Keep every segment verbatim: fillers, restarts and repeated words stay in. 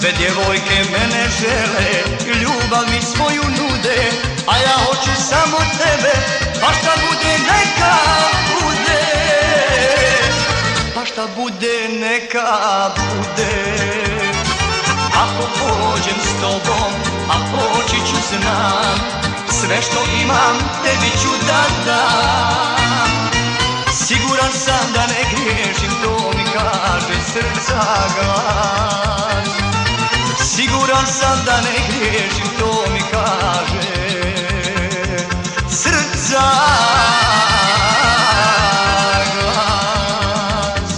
Sve djevojke mene žele, ljubav mi svoju nude, a ja hoću samo tebe, pa šta bude neka bude. Pa šta bude neka bude. Ako pođem s tobom, a poći ću znam, sve što imam tebi ću da dam. Siguran sam da ne griješim, to mi kaže srca glas. Siguran sam da ne griješim, to mi kaže srca glas.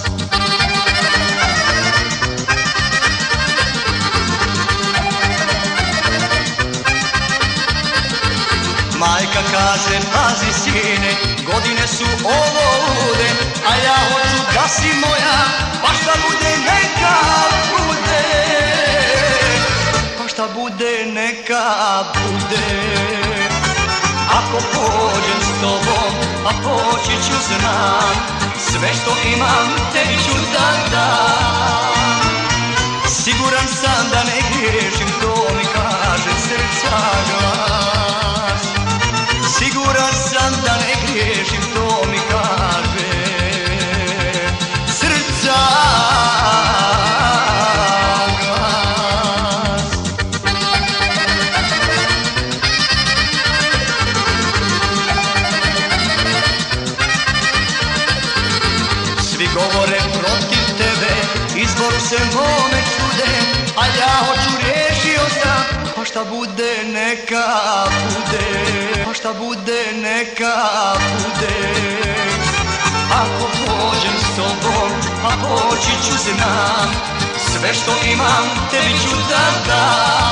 Majka kaže, pazi sine, godine su ovo lude, a ja hoću da si moja, pa šta bude neka bude. Pa šta bude neka bude. Ako pođem s tobom, a poći ću znam, sve što imam tebi ću da dam. Siguran sam da ne griješim, to mi kaže srca glas. Siguran sam da ne griješim, to mi kaže srca glas. Svi govore protiv tebe, izboru se mome čude, a ja hoću riješio sam, pa šta bude neka bude. Pa šta bude neka bude. Ako pođem s tobom, a poći ću znam, sve što imam tebi ću da dam.